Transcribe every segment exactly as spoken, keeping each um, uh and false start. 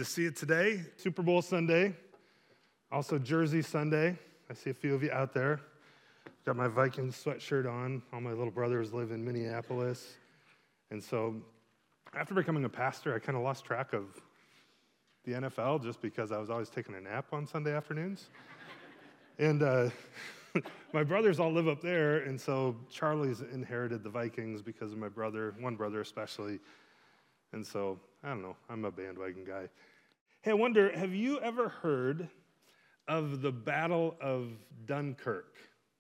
to see it today. Super Bowl Sunday, also Jersey Sunday. I see a few of you out there. Got my Vikings sweatshirt on. All my little brothers live in Minneapolis. And so after becoming a pastor, I kind of lost track of the N F L just because I was always taking a nap on Sunday afternoons. and uh, my brothers all live up there, and so Charlie's inherited the Vikings because of my brother, one brother especially. And so, I don't know, I'm a bandwagon guy. Hey, I wonder, have you ever heard of the Battle of Dunkirk?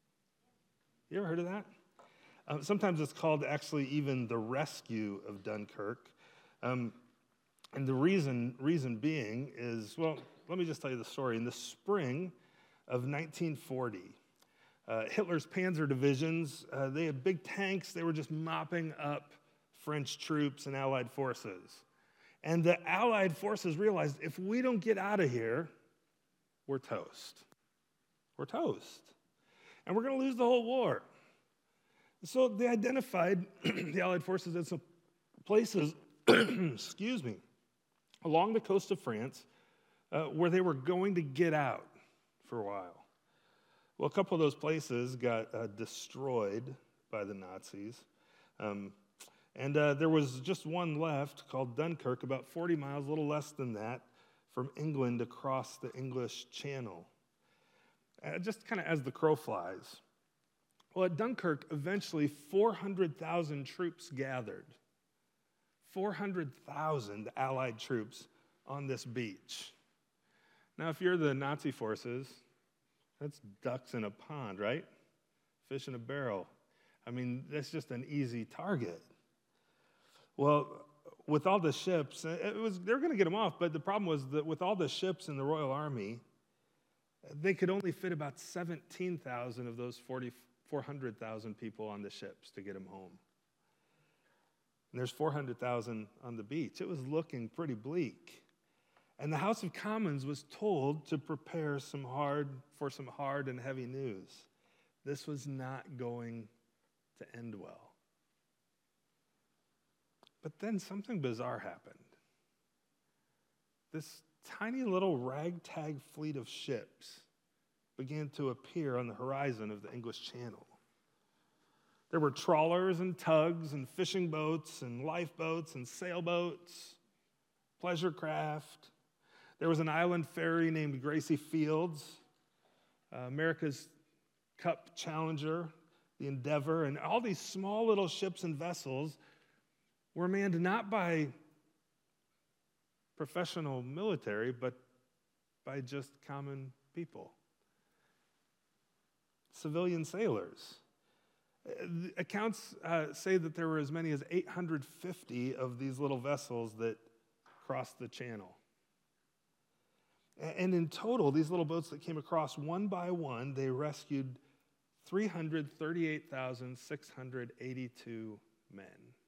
You ever heard of that? Uh, sometimes it's called actually even the Rescue of Dunkirk. Um, and the reason, reason being is, well, let me just tell you the story. In the spring of nineteen forty, uh, Hitler's panzer divisions, uh, they had big tanks. They were just mopping up French troops and Allied forces. And the Allied forces realized, if we don't get out of here, we're toast. We're toast. And we're going to lose the whole war. So they identified the Allied forces at some places, excuse me, along the coast of France, uh, where they were going to get out for a while. Well, a couple of those places got uh, destroyed by the Nazis. Um, And uh, there was just one left called Dunkirk, about forty miles, a little less than that, from England across the English Channel. Uh, just kind of as the crow flies. Well, at Dunkirk, eventually four hundred thousand troops gathered. four hundred thousand Allied troops on this beach. Now, if you're the Nazi forces, that's ducks in a pond, right? Fish in a barrel. I mean, that's just an easy target. Well, with all the ships, it was they were going to get them off, but the problem was that with all the ships in the Royal Army, they could only fit about seventeen thousand of those four hundred thousand people on the ships to get them home. And there's four hundred thousand on the beach. It was looking pretty bleak. And the House of Commons was told to prepare some hard for some hard and heavy news. This was not going to end well. But then something bizarre happened. This tiny little ragtag fleet of ships began to appear on the horizon of the English Channel. There were trawlers and tugs and fishing boats and lifeboats and sailboats, pleasure craft. There was an island ferry named Gracie Fields, uh, America's Cup Challenger, the Endeavor, and all these small little ships and vessels were manned not by professional military, but by just common people, civilian sailors. The accounts uh, say that there were as many as eight hundred fifty of these little vessels that crossed the channel. And in total, these little boats that came across, one by one, they rescued three hundred thirty-eight thousand six hundred eighty-two men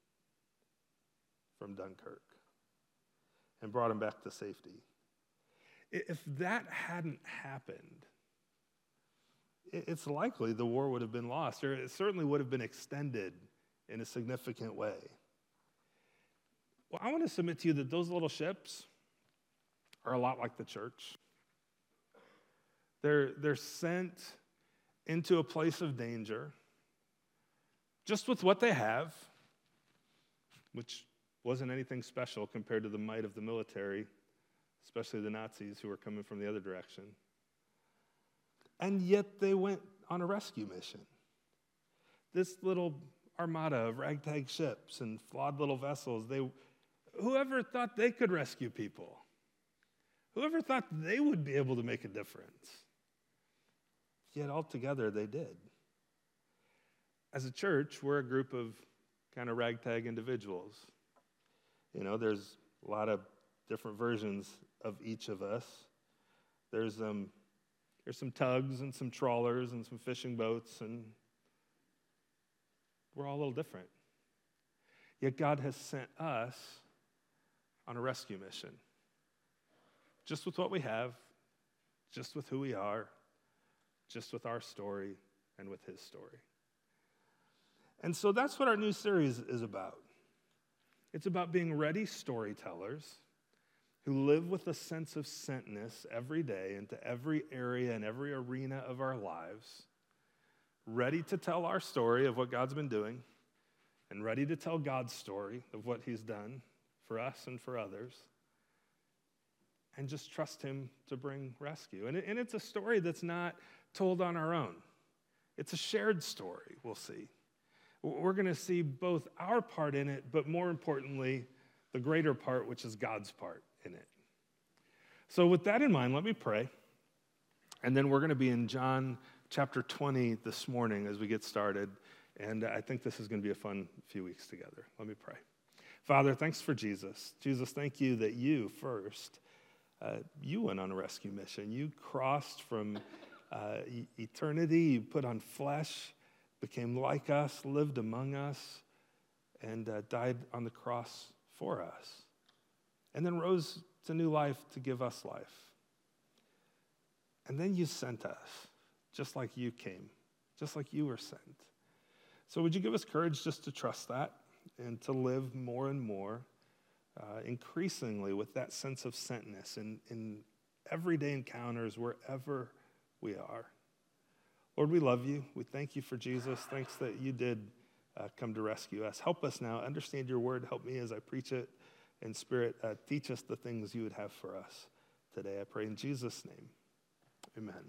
from Dunkirk and brought them back to safety. If that hadn't happened, it's likely the war would have been lost, or it certainly would have been extended in a significant way. Well, I want to submit to you that those little ships are a lot like the church. They're, they're sent into a place of danger just with what they have, which wasn't anything special compared to the might of the military, especially the Nazis who were coming from the other direction. And yet they went on a rescue mission. This little armada of ragtag ships and flawed little vessels, they, whoever thought they could rescue people? Whoever thought they would be able to make a difference? Yet altogether they did. As a church, we're a group of kind of ragtag individuals. You know, there's a lot of different versions of each of us. There's um, there's some tugs and some trawlers and some fishing boats, and we're all a little different. Yet God has sent us on a rescue mission. Just with what we have, just with who we are, just with our story and with his story. And so that's what our new series is about. It's about being ready storytellers who live with a sense of sentness every day into every area and every arena of our lives, ready to tell our story of what God's been doing, and ready to tell God's story of what he's done for us and for others, and just trust him to bring rescue. And, it, and it's a story that's not told on our own. It's a shared story, we'll see. We're going to see both our part in it, but more importantly, the greater part, which is God's part in it. So with that in mind, let me pray. And then we're going to be in John chapter twenty this morning as we get started. And I think this is going to be a fun few weeks together. Let me pray. Father, thanks for Jesus. Jesus, thank you that you first, uh, you went on a rescue mission. You crossed from uh, e- eternity. You put on flesh, became like us, lived among us, and uh, died on the cross for us. And then rose to new life to give us life. And then you sent us, just like you came, just like you were sent. So would you give us courage just to trust that and to live more and more, uh, increasingly with that sense of sentness in, in everyday encounters wherever we are. Lord, we love you. We thank you for Jesus. Thanks that you did uh, come to rescue us. Help us now understand your word. Help me as I preach it. And Spirit, uh, teach us the things you would have for us today. I pray in Jesus' name. Amen.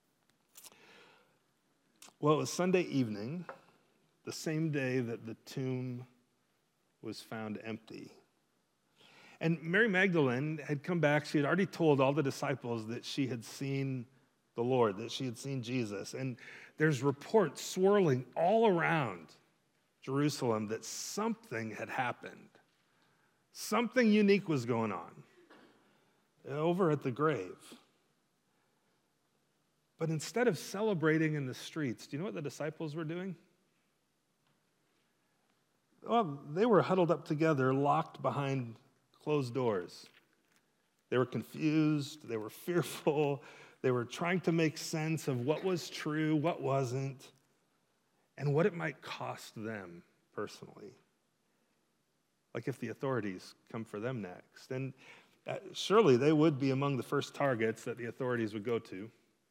Well, it was Sunday evening, the same day that the tomb was found empty. And Mary Magdalene had come back. She had already told all the disciples that she had seen the Lord, that she had seen Jesus. And there's reports swirling all around Jerusalem that something had happened. Something unique was going on over at the grave. But instead of celebrating in the streets, do you know what the disciples were doing? Well, they were huddled up together, locked behind closed doors. They were confused, they were fearful, they were trying to make sense of what was true, what wasn't, and what it might cost them personally. Like if the authorities come for them next. And uh, surely they would be among the first targets that the authorities would go to.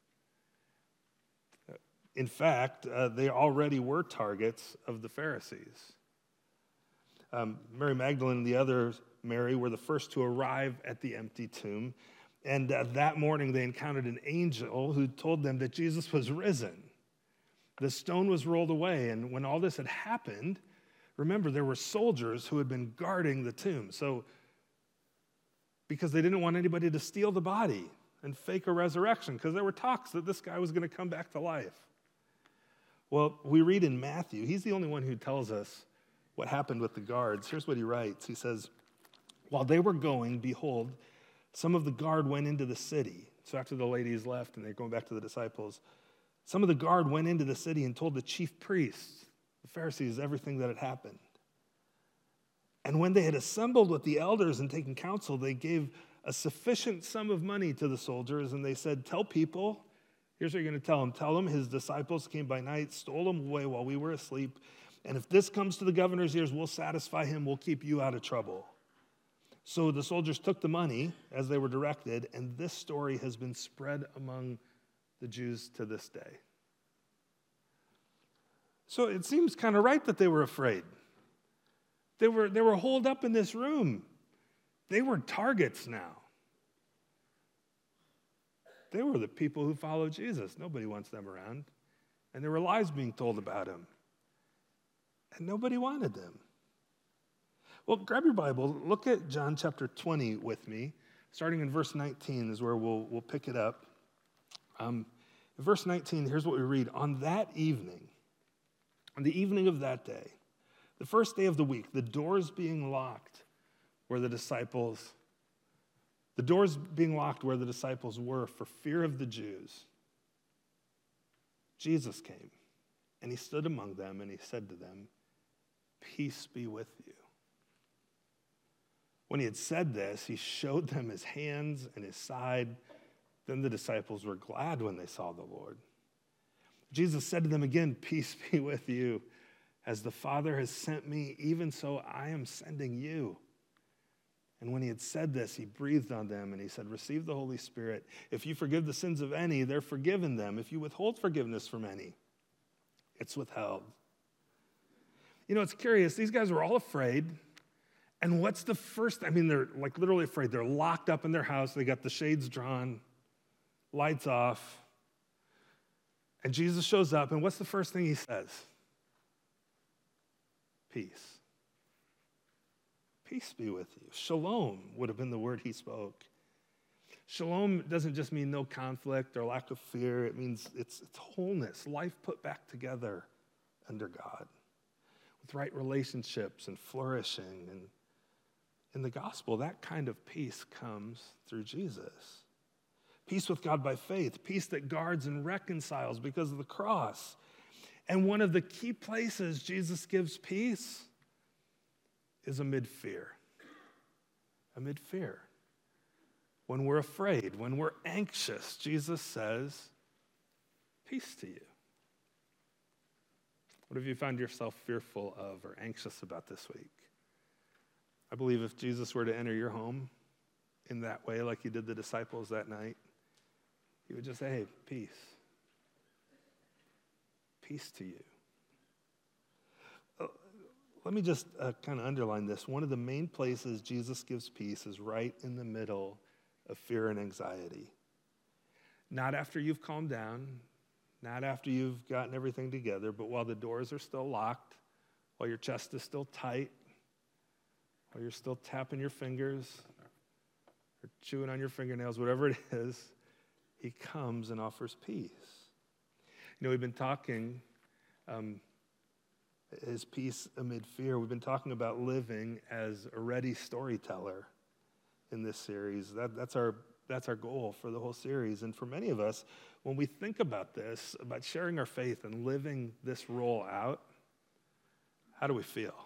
In fact, uh, they already were targets of the Pharisees. Um, Mary Magdalene and the other Mary were the first to arrive at the empty tomb. And uh, that morning they encountered an angel who told them that Jesus was risen. The stone was rolled away. And when all this had happened, remember, there were soldiers who had been guarding the tomb. So, because they didn't want anybody to steal the body and fake a resurrection, because there were talks that this guy was going to come back to life. Well, we read in Matthew, he's the only one who tells us what happened with the guards. Here's what he writes. He says, while they were going, behold, some of the guard went into the city. So after the ladies left and they're going back to the disciples, some of the guard went into the city and told the chief priests, the Pharisees, everything that had happened. And when they had assembled with the elders and taken counsel, they gave a sufficient sum of money to the soldiers, and they said, tell people, here's what you're going to tell them. Tell them his disciples came by night, stole him away while we were asleep, and if this comes to the governor's ears, we'll satisfy him, we'll keep you out of trouble. So the soldiers took the money as they were directed, and this story has been spread among the Jews to this day. So it seems kind of right that they were afraid. They were, they were holed up in this room. They were targets now. They were the people who followed Jesus. Nobody wants them around. And there were lies being told about him. And nobody wanted them. Well, grab your Bible. Look at John chapter twenty with me. Starting in verse nineteen is where we'll, we'll pick it up. Um, in verse nineteen, here's what we read. On that evening, on the evening of that day, the first day of the week, the doors being locked where the disciples, the doors being locked where the disciples were for fear of the Jews, Jesus came, and he stood among them, and he said to them, peace be with you. When he had said this, he showed them his hands and his side. Then the disciples were glad when they saw the Lord. Jesus said to them again, peace be with you. As the Father has sent me, even so I am sending you. And when he had said this, he breathed on them and he said, receive the Holy Spirit. If you forgive the sins of any, they're forgiven them. If you withhold forgiveness from any, it's withheld. You know, it's curious. These guys were all afraid. And what's the first, I mean, they're like literally afraid. They're locked up in their house. They got the shades drawn, lights off. And Jesus shows up. And what's the first thing he says? Peace. Peace be with you. Shalom would have been the word he spoke. Shalom doesn't just mean no conflict or lack of fear. It means it's, it's wholeness, life put back together under God, with right relationships and flourishing. And in the gospel, that kind of peace comes through Jesus. Peace with God by faith, peace that guards and reconciles because of the cross. And one of the key places Jesus gives peace is amid fear. Amid fear. When we're afraid, when we're anxious, Jesus says, peace to you. What have you found yourself fearful of or anxious about this week? I believe if Jesus were to enter your home in that way, like he did the disciples that night, he would just say, hey, peace. Peace to you. Let me just uh, kind of underline this. One of the main places Jesus gives peace is right in the middle of fear and anxiety. Not after you've calmed down, not after you've gotten everything together, but while the doors are still locked, while your chest is still tight, while you're still tapping your fingers or chewing on your fingernails, whatever it is, he comes and offers peace. You know, we've been talking... Um, His peace amid fear. We've been talking about living as a ready storyteller in this series. That, that's our that's our goal for the whole series. And for many of us, when we think about this, about sharing our faith and living this role out, how do we feel?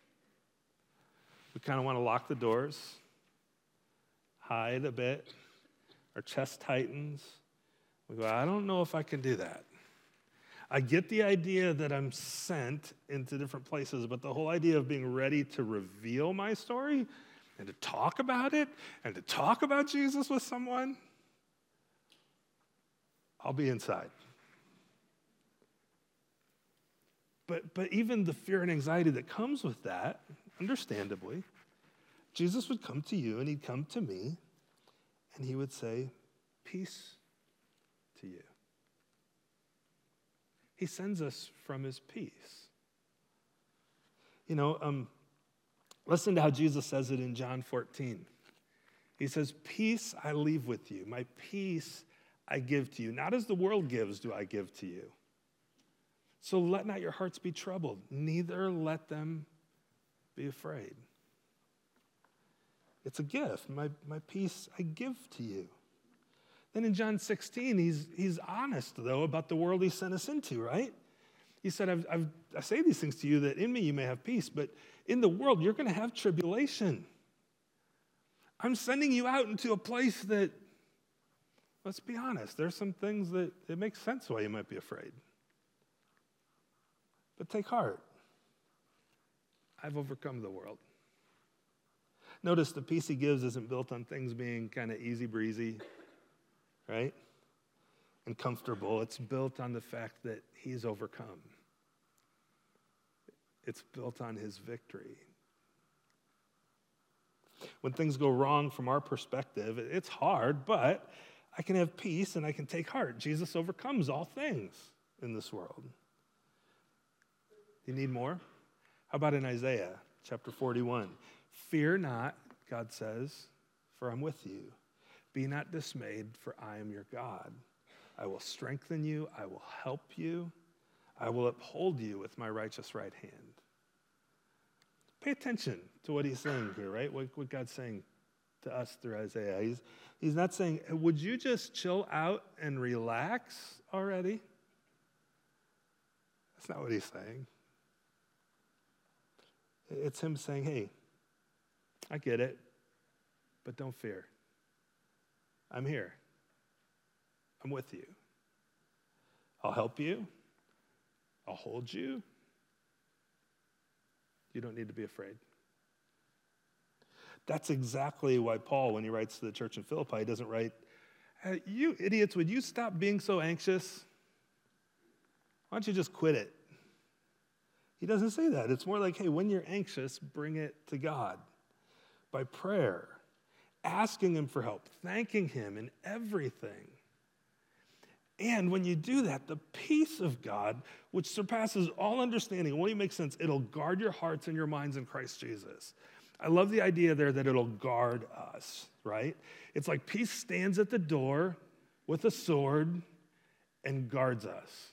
We kind of want to lock the doors, hide a bit, our chest tightens. We go, I don't know if I can do that. I get the idea that I'm sent into different places, but the whole idea of being ready to reveal my story and to talk about it and to talk about Jesus with someone, I'll be inside. But, but even the fear and anxiety that comes with that, understandably, Jesus would come to you and he'd come to me and he would say, peace to you. He sends us from his peace. You know, um, listen to how Jesus says it in John fourteen. He says, peace I leave with you. My peace I give to you. Not as the world gives do I give to you. So let not your hearts be troubled. Neither let them be afraid. It's a gift. My, my peace I give to you. Then in John sixteen, he's, he's honest, though, about the world he sent us into, right? He said, I've, I've, I say these things to you that in me you may have peace, but in the world you're going to have tribulation. I'm sending you out into a place that, let's be honest, there's some things that it makes sense why you might be afraid. But take heart. I've overcome the world. Notice the peace he gives isn't built on things being kind of easy breezy, right? And comfortable. It's built on the fact that he's overcome. It's built on his victory. When things go wrong from our perspective, it's hard, but I can have peace and I can take heart. Jesus overcomes all things in this world. You need more? How about in Isaiah chapter forty-one? Fear not, God says, for I'm with you. Be not dismayed, for I am your God. I will strengthen you. I will help you. I will uphold you with my righteous right hand. Pay attention to what he's saying here, right? What, what God's saying to us through Isaiah. He's, he's not saying, would you just chill out and relax already? That's not what he's saying. It's him saying, hey, I get it, but don't fear. I'm here. I'm with you. I'll help you. I'll hold you. You don't need to be afraid. That's exactly why Paul, when he writes to the church in Philippi, he doesn't write, hey, you idiots, would you stop being so anxious? Why don't you just quit it? He doesn't say that. It's more like, hey, when you're anxious, bring it to God by prayer, asking him for help, thanking him in everything. And when you do that, the peace of God, which surpasses all understanding, won't even make sense, it'll guard your hearts and your minds in Christ Jesus. I love the idea there that it'll guard us, right? It's like peace stands at the door with a sword and guards us.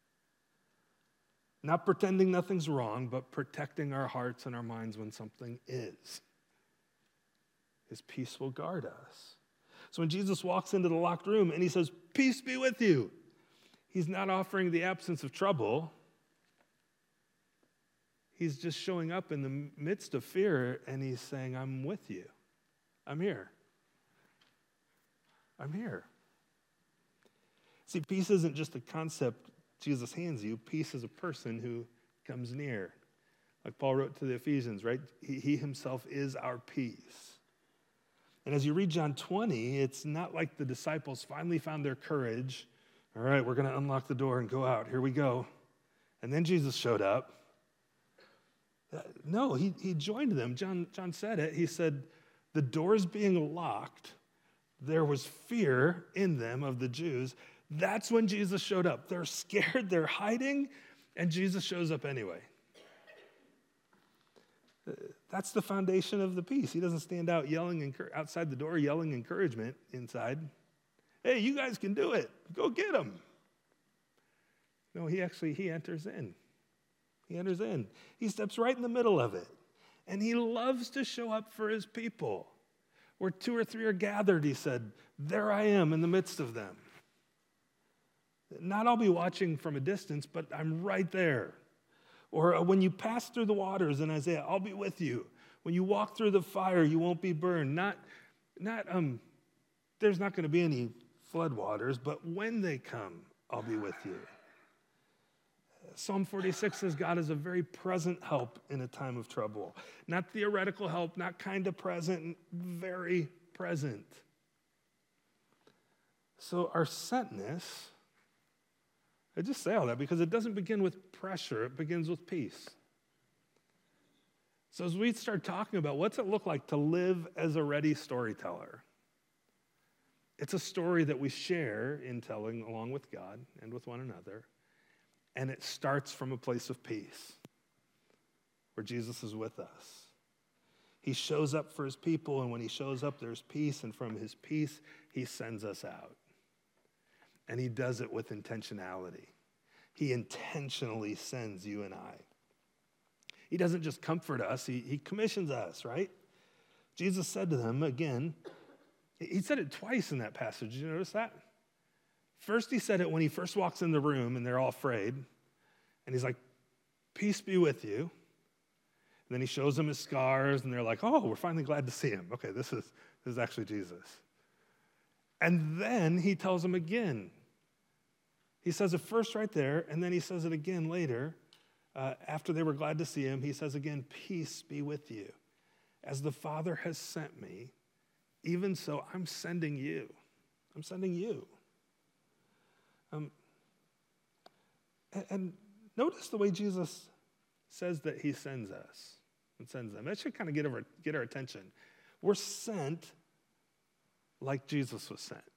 Not pretending nothing's wrong, but protecting our hearts and our minds when something is. His peace will guard us. So when Jesus walks into the locked room and he says, peace be with you, he's not offering the absence of trouble. He's just showing up in the midst of fear and he's saying, I'm with you. I'm here. I'm here. See, peace isn't just a concept Jesus hands you. Peace is a person who comes near. Like Paul wrote to the Ephesians, right? He, he himself is our peace. And as you read John twenty, it's not like the disciples finally found their courage. All right, we're going to unlock the door and go out. Here we go. And then Jesus showed up. No, he, he joined them. John, John said it. He said, the doors being locked, there was fear in them of the Jews. That's when Jesus showed up. They're scared, they're hiding, and Jesus shows up anyway. That's the foundation of the peace. He doesn't stand out yelling outside the door, yelling encouragement inside. Hey, you guys can do it. Go get them. No, he actually, he enters in. He enters in. He steps right in the middle of it. And he loves to show up for his people. Where two or three are gathered, he said, there I am in the midst of them. Not I'll be watching from a distance, but I'm right there. Or when you pass through the waters in Isaiah, I'll be with you. When you walk through the fire, you won't be burned. Not, not um, there's not going to be any flood waters, but when they come, I'll be with you. Psalm forty-six says God is a very present help in a time of trouble. Not theoretical help, not kind of present, very present. So our sentness, I just say all that because it doesn't begin with pressure, it begins with peace. So as we start talking about what's it look like to live as a ready storyteller, it's a story that we share in telling along with God and with one another, and it starts from a place of peace where Jesus is with us. He shows up for his people, and when he shows up, there's peace, and from his peace, he sends us out. And he does it with intentionality. He intentionally sends you and I. He doesn't just comfort us, he, he commissions us, right? Jesus said to them, again, he said it twice in that passage. Did you notice that? First, he said it when he first walks in the room and they're all afraid. And he's like, peace be with you. And then he shows them his scars and they're like, oh, we're finally glad to see him. Okay, this is, this is actually Jesus. And then he tells them again. He says it first right there, and then he says it again later. Uh, after they were glad to see him, he says again, peace be with you. As the Father has sent me, even so I'm sending you. I'm sending you. Um, and, and notice the way Jesus says that he sends us and sends them. That should kind of get our, get our attention. We're sent like Jesus was sent.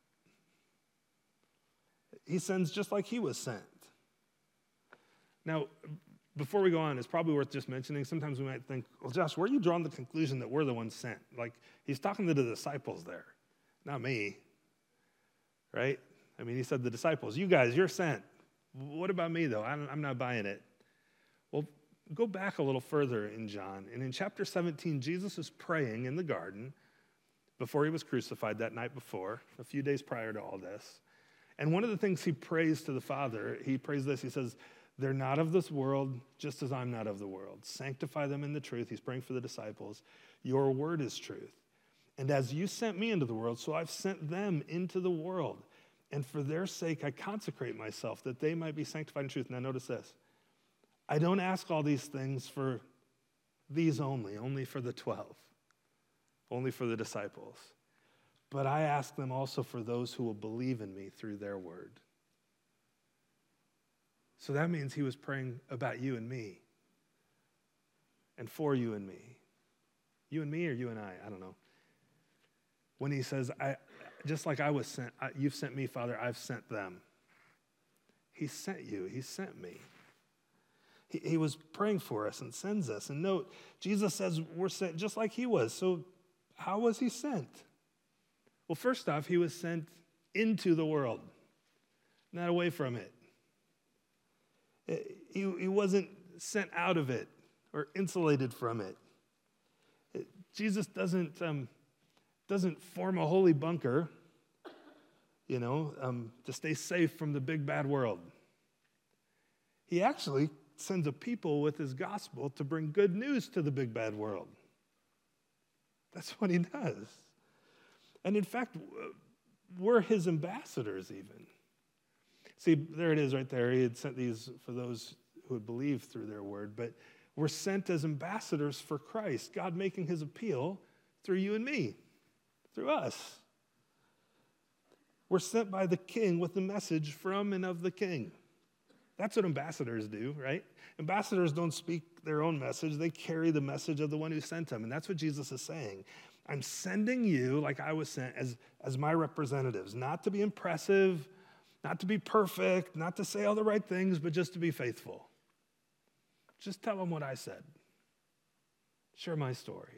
He sends just like he was sent. Now, before we go on, it's probably worth just mentioning, sometimes we might think, well, Josh, where are you drawing the conclusion that we're the ones sent? Like, he's talking to the disciples there, not me, right? I mean, he said the disciples, you guys, you're sent. What about me, though? I'm, I'm not buying it. Well, go back a little further in John, and in chapter seventeen, Jesus is praying in the garden before he was crucified that night before, a few days prior to all this. And one of the things he prays to the Father, he prays this, he says, they're not of this world, just as I'm not of the world. Sanctify them in the truth. He's praying for the disciples. Your word is truth. And as you sent me into the world, so I've sent them into the world. And for their sake, I consecrate myself, that they might be sanctified in truth. Now notice this. I don't ask all these things for these only, only for the twelve. only for the disciples. But I ask them also for those who will believe in me through their word. So that means he was praying about you and me, and for you and me. You and me or you and I, I don't know. When he says, I, just like I was sent, I, you've sent me, Father, I've sent them. He sent you, he sent me. He, he was praying for us and sends us. And note, Jesus says we're sent just like he was. So how was he sent? Well, first off, he was sent into the world, not away from it. He, he wasn't sent out of it or insulated from it. it Jesus doesn't, um, doesn't form a holy bunker, you know, um, to stay safe from the big bad world. He actually sends a people with his gospel to bring good news to the big bad world. That's what he does. And in fact, we're his ambassadors even. See, there it is right there. He had sent these for those who would believe through their word, but we're sent as ambassadors for Christ, God making his appeal through you and me, through us. We're sent by the king with the message from and of the king. That's what ambassadors do, right? Ambassadors don't speak their own message. They carry the message of the one who sent them. And that's what Jesus is saying. I'm sending you, like I was sent, as, as my representatives, not to be impressive, not to be perfect, not to say all the right things, but just to be faithful. Just tell them what I said. Share my story.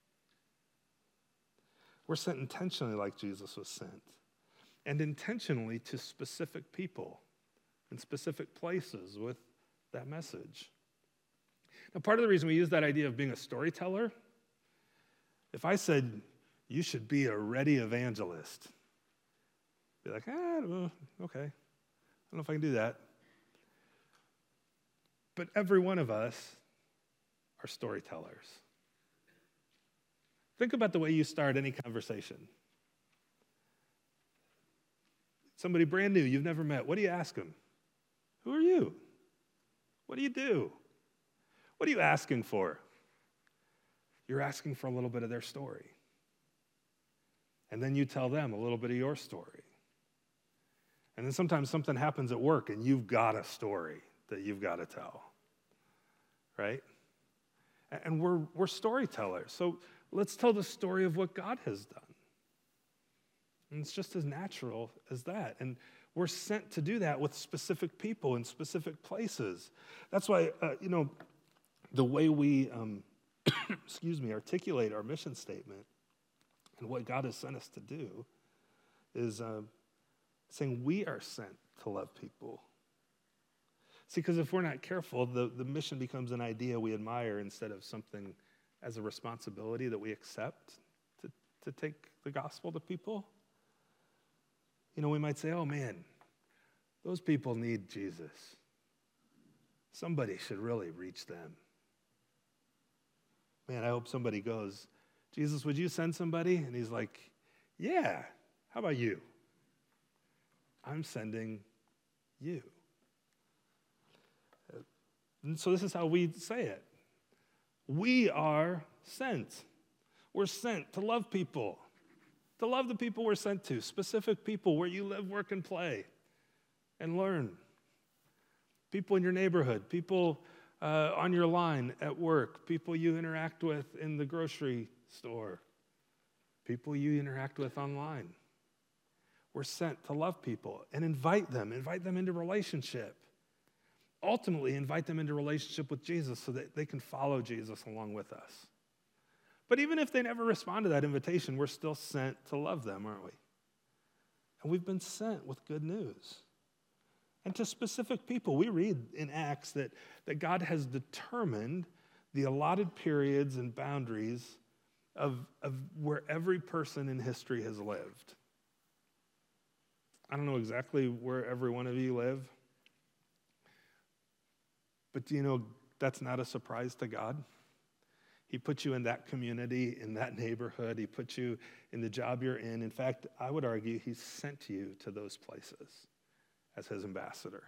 We're sent intentionally like Jesus was sent, and intentionally to specific people in specific places with that message. Now, part of the reason we use that idea of being a storyteller, if I said, you should be a ready evangelist, be like, ah, well, okay. I don't know if I can do that. But every one of us are storytellers. Think about the way you start any conversation. Somebody brand new you've never met, what do you ask them? Who are you? What do you do? What are you asking for? You're asking for a little bit of their story. And then you tell them a little bit of your story. And then sometimes something happens at work and you've got a story that you've got to tell, right? And we're, we're storytellers. So let's tell the story of what God has done. And it's just as natural as that. And we're sent to do that with specific people in specific places. That's why, uh, you know, the way we, um, excuse me, articulate our mission statement and what God has sent us to do is uh, saying we are sent to love people. See, because if we're not careful, the, the mission becomes an idea we admire instead of something as a responsibility that we accept to, to take the gospel to people. You know, we might say, oh man, those people need Jesus. Somebody should really reach them. Man, I hope somebody goes, Jesus, would you send somebody? And he's like, yeah, how about you? I'm sending you. And so this is how we say it. We are sent. We're sent to love people, to love the people we're sent to, specific people where you live, work, and play, and learn. People in your neighborhood, people uh, on your line at work, people you interact with in the grocery store, people you interact with online. We're sent to love people and invite them, invite them into relationship. Ultimately, invite them into relationship with Jesus so that they can follow Jesus along with us. But even if they never respond to that invitation, we're still sent to love them, aren't we? And we've been sent with good news. And to specific people, we read in Acts that, that God has determined the allotted periods and boundaries of, of where every person in history has lived. I don't know exactly where every one of you live, but do you know that's not a surprise to God? He put you in that community, in that neighborhood. He put you in the job you're in. In fact, I would argue he sent you to those places as his ambassador.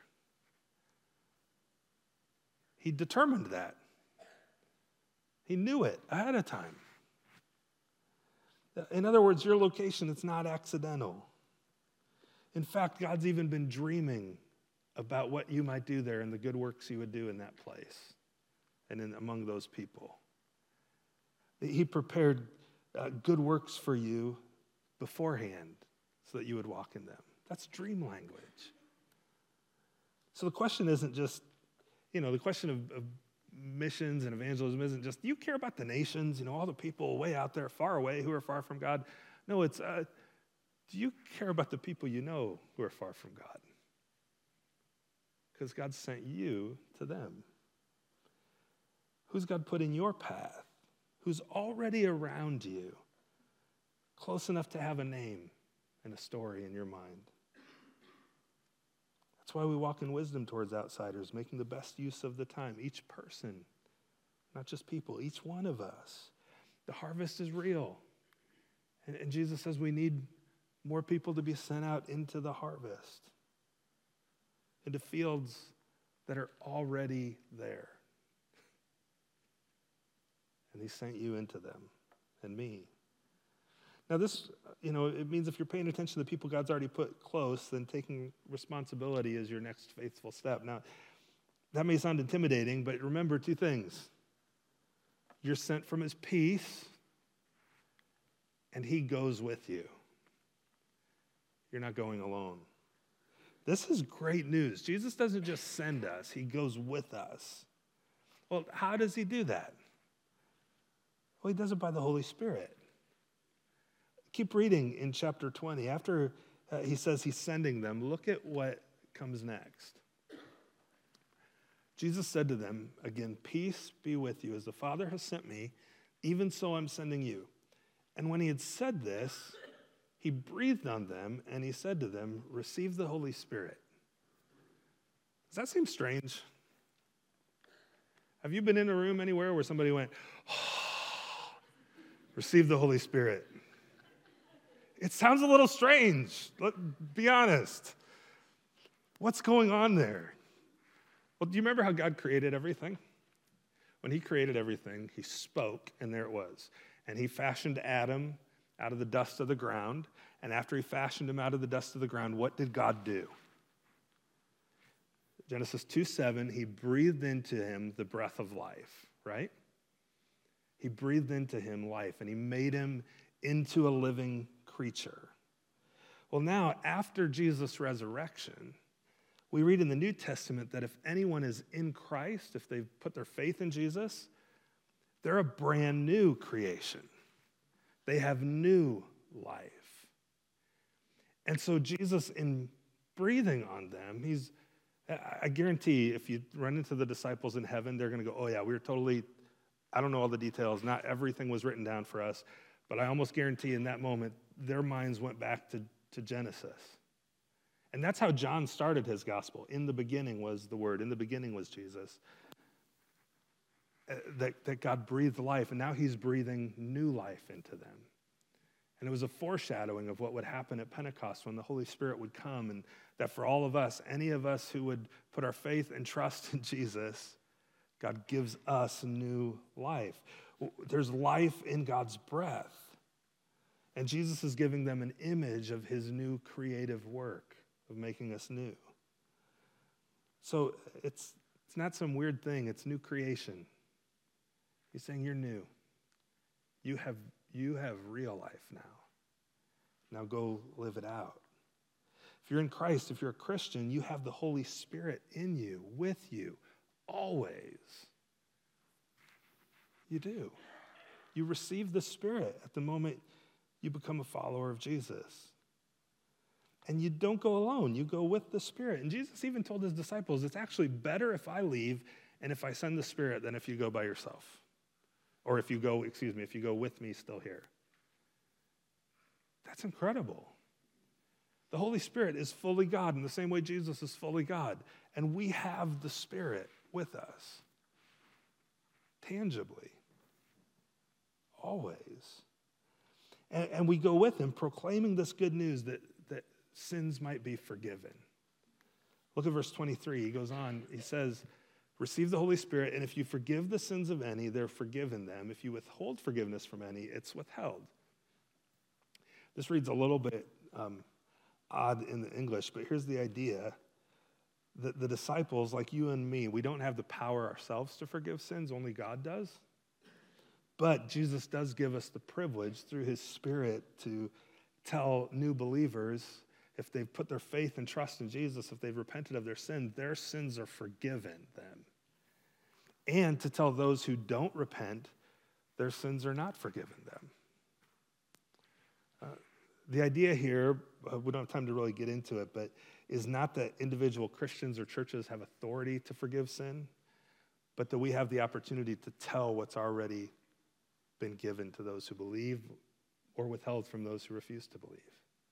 He determined that. He knew it ahead of time. In other words, your location is not accidental. In fact, God's even been dreaming about what you might do there and the good works you would do in that place and in among those people. He prepared uh, good works for you beforehand so that you would walk in them. That's dream language. So the question isn't just, you know, the question of, of missions and evangelism isn't just, do you care about the nations, you know, all the people way out there, far away, who are far from God? No, it's, uh, do you care about the people you know who are far from God? Because God sent you to them. Who's God put in your path? Who's already around you, close enough to have a name and a story in your mind? That's why we walk in wisdom towards outsiders, making the best use of the time. Each person, not just people, each one of us. The harvest is real. And, and Jesus says we need more people to be sent out into the harvest, into fields that are already there. And he sent you into them and me. Now this, you know, it means if you're paying attention to the people God's already put close, then taking responsibility is your next faithful step. Now, that may sound intimidating, but remember two things. You're sent from his peace, and he goes with you. You're not going alone. This is great news. Jesus doesn't just send us, he goes with us. Well, how does he do that? Well, he does it by the Holy Spirit. Keep reading in chapter twenty. After uh, he says he's sending them, look at what comes next. Jesus said to them, again, peace be with you. As the Father has sent me, even so I'm sending you. And when he had said this, he breathed on them and he said to them, receive the Holy Spirit. Does that seem strange? Have you been in a room anywhere where somebody went, oh, receive the Holy Spirit? It sounds a little strange. Let's be honest. What's going on there? Well, do you remember how God created everything? When he created everything, he spoke, and there it was. And he fashioned Adam out of the dust of the ground. And after he fashioned him out of the dust of the ground, what did God do? Genesis two seven, he breathed into him the breath of life, right? He breathed into him life, and he made him into a living creature. Well, now, after Jesus' resurrection, we read in the New Testament that if anyone is in Christ, if they've put their faith in Jesus, they're a brand new creation. They have new life. And so Jesus, in breathing on them, he's, I guarantee if you run into the disciples in heaven, they're going to go, oh yeah, we were totally, I don't know all the details, not everything was written down for us, but I almost guarantee in that moment, their minds went back to, to Genesis. And that's how John started his gospel. In the beginning was the Word. In the beginning was Jesus. Uh, that, that God breathed life, and now he's breathing new life into them. And it was a foreshadowing of what would happen at Pentecost when the Holy Spirit would come, and that for all of us, any of us who would put our faith and trust in Jesus, God gives us new life. There's life in God's breath. And Jesus is giving them an image of his new creative work of making us new. So it's, it's not some weird thing. It's new creation. He's saying you're new. You have, you have real life now. Now go live it out. If you're in Christ, if you're a Christian, you have the Holy Spirit in you, with you, always. You do. You receive the Spirit at the moment you become a follower of Jesus. And you don't go alone. You go with the Spirit. And Jesus even told his disciples, it's actually better if I leave and if I send the Spirit than if you go by yourself. Or if you go, excuse me, if you go with me still here. That's incredible. The Holy Spirit is fully God in the same way Jesus is fully God. And we have the Spirit with us. Tangibly. Always. And, and we go with him proclaiming this good news that, that sins might be forgiven. Look at verse twenty-three. He goes on. He says, receive the Holy Spirit, and if you forgive the sins of any, they're forgiven them. If you withhold forgiveness from any, it's withheld. This reads a little bit um, odd in the English, but here's the idea. The, the disciples, like you and me, we don't have the power ourselves to forgive sins, only God does. But Jesus does give us the privilege through his Spirit to tell new believers, if they've put their faith and trust in Jesus, if they've repented of their sin, their sins are forgiven them. And to tell those who don't repent, their sins are not forgiven them. Uh, the idea here, uh, we don't have time to really get into it, but is not that individual Christians or churches have authority to forgive sin, but that we have the opportunity to tell what's already been given to those who believe or withheld from those who refuse to believe.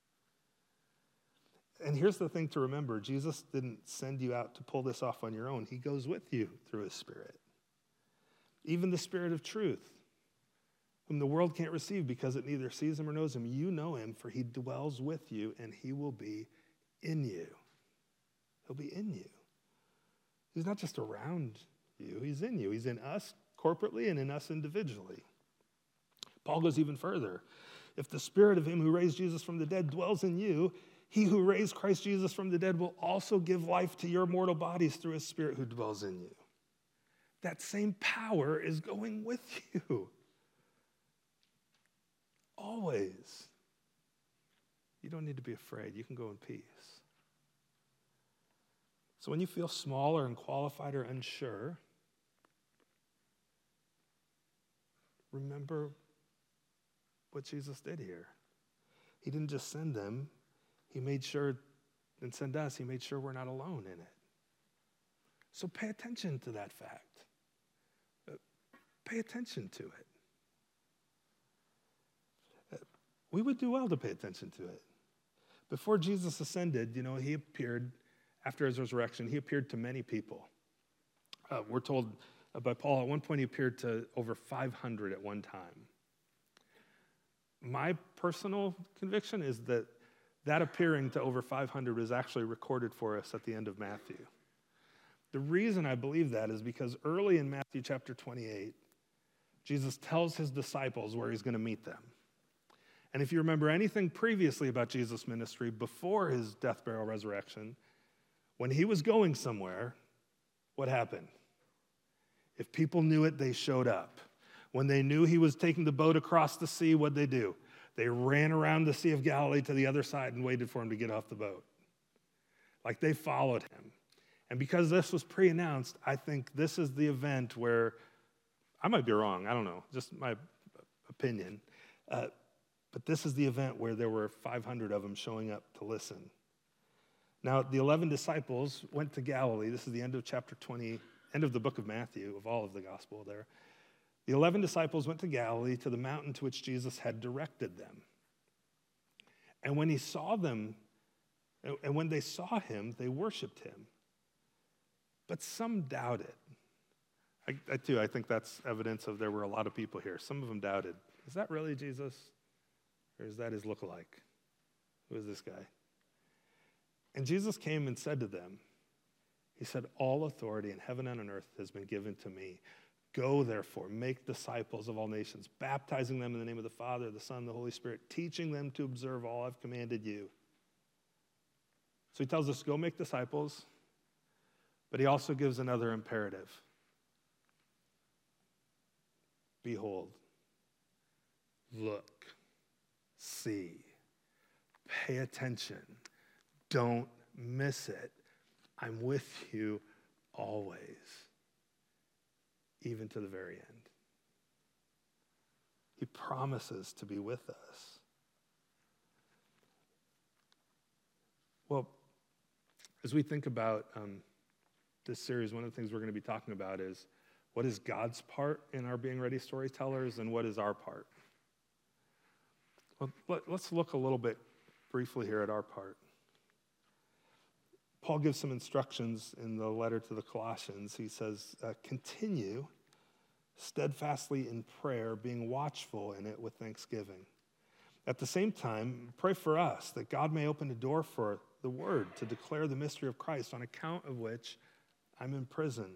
And here's the thing to remember. Jesus didn't send you out to pull this off on your own. He goes with you through his Spirit. Even the Spirit of truth, whom the world can't receive because it neither sees him or knows him. You know him, for he dwells with you, and he will be in you. He'll be in you. He's not just around you. He's in you. He's in us corporately and in us individually. Paul goes even further. If the Spirit of him who raised Jesus from the dead dwells in you, he who raised Christ Jesus from the dead will also give life to your mortal bodies through his Spirit who dwells in you. That same power is going with you. Always. You don't need to be afraid. You can go in peace. So when you feel small or unqualified or unsure, remember what Jesus did here. He didn't just send them. He made sure, and send us, he made sure we're not alone in it. So pay attention to that fact. Uh, pay attention to it. Uh, we would do well to pay attention to it. Before Jesus ascended, you know, he appeared, after his resurrection, he appeared to many people. Uh, we're told by Paul, at one point he appeared to over five hundred at one time. My personal conviction is that that appearing to over five hundred is actually recorded for us at the end of Matthew. The reason I believe that is because early in Matthew chapter twenty-eight, Jesus tells his disciples where he's going to meet them. And if you remember anything previously about Jesus' ministry before his death, burial, resurrection, when he was going somewhere, what happened? If people knew it, they showed up. When they knew he was taking the boat across the sea, what'd they do? They ran around the Sea of Galilee to the other side and waited for him to get off the boat. Like they followed him. And because this was pre-announced, I think this is the event where, I might be wrong, I don't know, just my opinion, uh, but this is the event where there were five hundred of them showing up to listen. Now, the eleven disciples went to Galilee. This is the end of chapter twenty, end of the book of Matthew, of all of the gospel there. The eleven disciples went to Galilee, to the mountain to which Jesus had directed them. And when he saw them, and when they saw him, they worshiped him. But some doubted. I, I too, I think that's evidence of there were a lot of people here. Some of them doubted. Is that really Jesus? Or is that his lookalike? Who is this guy? And Jesus came and said to them, he said, all authority in heaven and on earth has been given to me. Go, therefore, make disciples of all nations, baptizing them in the name of the Father, the Son, and the Holy Spirit, teaching them to observe all I've commanded you. So he tells us, go make disciples, but he also gives another imperative. Behold, look, see, pay attention, don't miss it. I'm with you always, even to the very end. He promises to be with us. Well, as we think about um, this series, one of the things we're going to be talking about is what is God's part in our being ready storytellers and what is our part? Well, let, let's look a little bit briefly here at our part. Paul gives some instructions in the letter to the Colossians. He says, uh, continue steadfastly in prayer, being watchful in it with thanksgiving. At the same time, pray for us that God may open a door for the word to declare the mystery of Christ, on account of which I'm in prison.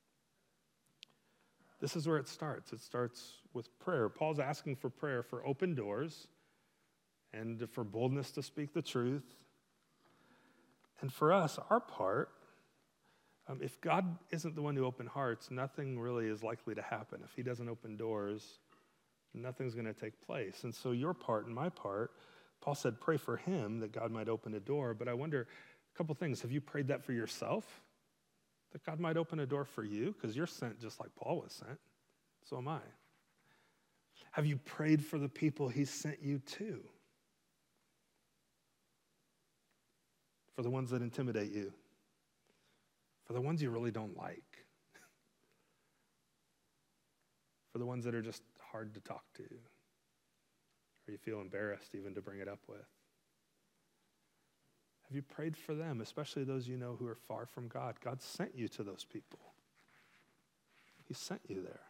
This is where it starts. It starts with prayer. Paul's asking for prayer for open doors and for boldness to speak the truth. And for us, our part, um, if God isn't the one who opened hearts, nothing really is likely to happen. If he doesn't open doors, nothing's going to take place. And so your part and my part, Paul said, pray for him that God might open a door. But I wonder, a couple things. Have you prayed that for yourself? That God might open a door for you? Because you're sent just like Paul was sent. So am I. Have you prayed for the people he sent you to? For the ones that intimidate you? For the ones you really don't like? For the ones that are just hard to talk to? Or you feel embarrassed even to bring it up with? Have you prayed for them, especially those you know who are far from God? God sent you to those people. He sent you there.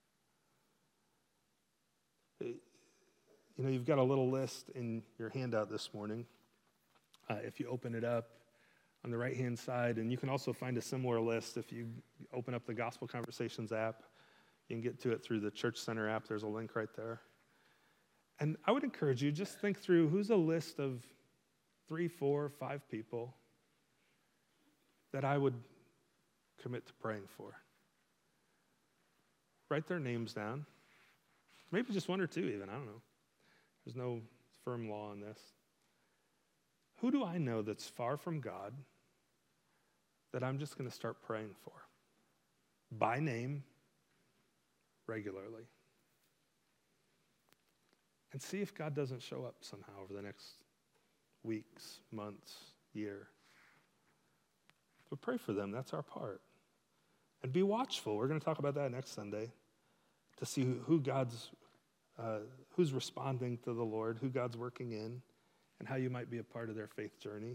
You know, you've got a little list in your handout this morning. Uh, if you open it up on the right-hand side, and you can also find a similar list if you open up the Gospel Conversations app. You can get to it through the Church Center app. There's a link right there. And I would encourage you, just think through who's a list of three, four, five people that I would commit to praying for. Write their names down. Maybe just one or two even, I don't know. There's no firm law on this. Who do I know that's far from God that I'm just going to start praying for? By name, regularly. And see if God doesn't show up somehow over the next weeks, months, year. But pray for them. That's our part. And be watchful. We're going to talk about that next Sunday to see who, who God's, uh, who's responding to the Lord, who God's working in, and how you might be a part of their faith journey.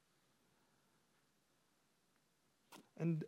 And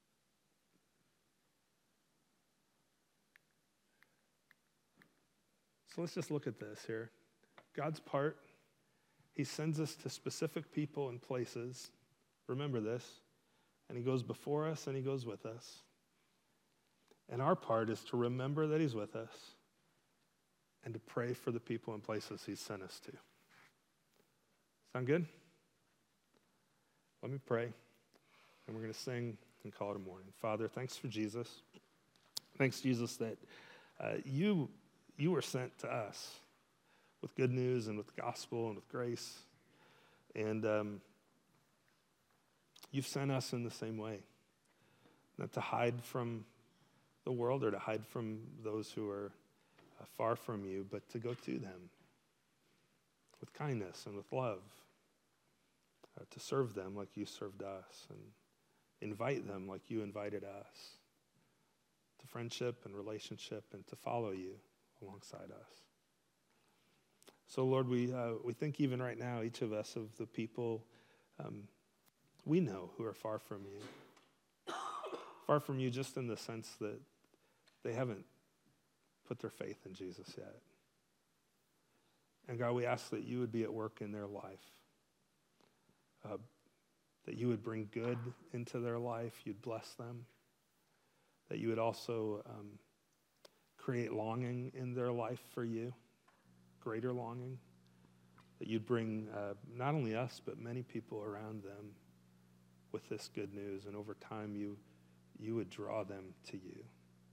so let's just look at this here. God's part, he sends us to specific people and places. Remember this. And he goes before us and he goes with us. And our part is to remember that he's with us and to pray for the people and places he's sent us to. Sound good? Let me pray, and we're going to sing and call it a morning. Father, thanks for Jesus. Thanks, Jesus, that uh, you, you were sent to us with good news and with gospel and with grace. And um, you've sent us in the same way, not to hide from the world or to hide from those who are uh, far from you, but to go to them with kindness and with love, uh, to serve them like you served us, and invite them like you invited us to friendship and relationship and to follow you alongside us. So, Lord, we uh, we think even right now, each of us, of the people um, we know who are far from you. Far from you just in the sense that they haven't put their faith in Jesus yet. And God, we ask that you would be at work in their life, uh, that you would bring good into their life, you'd bless them, that you would also um, create longing in their life for you, greater longing, that you'd bring uh, not only us, but many people around them with this good news, and over time you, you would draw them to you.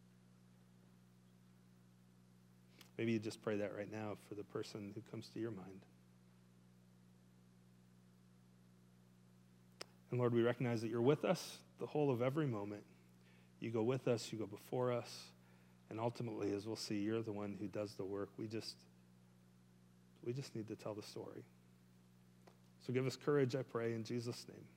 Maybe you just pray that right now for the person who comes to your mind. And Lord, we recognize that you're with us the whole of every moment. You go with us, you go before us, and ultimately, as we'll see, you're the one who does the work. We just, we just need to tell the story. So give us courage, I pray, in Jesus' name.